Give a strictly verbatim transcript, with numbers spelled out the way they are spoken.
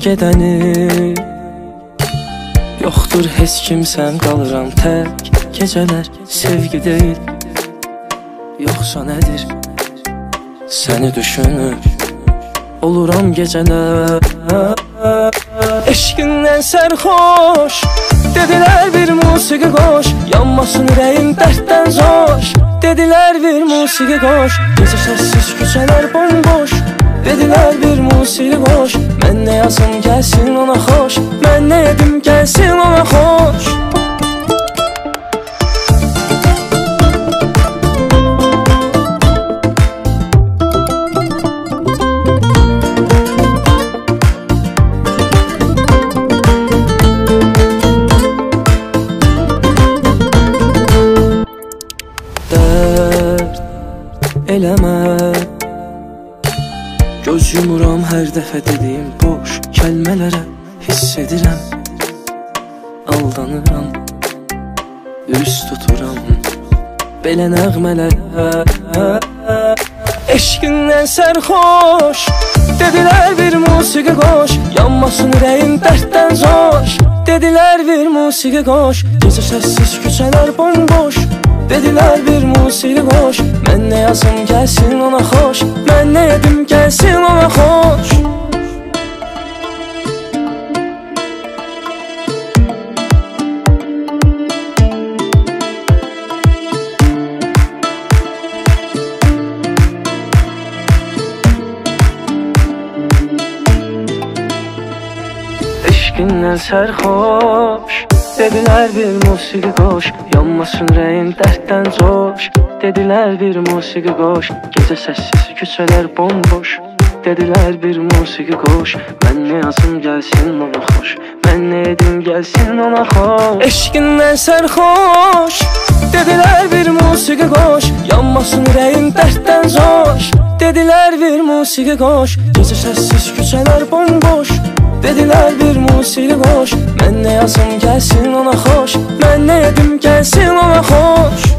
gedəni. Yoxdur heç kimsəm, qalıram tək. Gecələr sevgi deyil, yoxsa nədir? Səni düşünüb oluram gecələr. Eşqindən sərxoş, dedilər bir musiqi qoş, yanmasın ürəyim dərddən zoş. Dedilər bir musiqi qoş, gecə səssiz küçələr bomboş. Dedilər bir musiqi qoş, mən nə yazım gəlsin ona xoş, mən nə edim gəlsin ona xoş. Eləmə, göz yumuram hər dəfə dediyim boş kəlmələrə. Hiss edirəm, aldanıram, üz tuturam belə nəğmələrə. Eşqindən sərxoş, dedilər bir musiqi qoş, yanmasın ürəyim dərddən zoş. Dedilər bir musiqi qoş, gecə səssiz küçələr bomboş. Dedilər bir musiqi qoş, mən nə yazım gəlsin ona xoş, mən nə edim gəlsin ona xoş. Eşqindən sərxoş, dedilər bir musiqi qoş, yanmasın ürəyim dərddən zoş. Dedilər bir musiqi qoş, gecə səssiz küçələr bomboş. Dedilər bir musiqi qoş, mən nə yazım gəlsin ona xoş, mən nə edim gəlsin ona xoş. Eşqindən sərxoş, dedilər bir musiqi qoş, yanmasın ürəyim dərddən zoş. Dedilər bir musiqi qoş, gecə səssiz küçələr bomboş. Dedilər bir musiqi qoş, mən nə yazım gəlsin ona xoş, mən nə edim gəlsin ona xoş.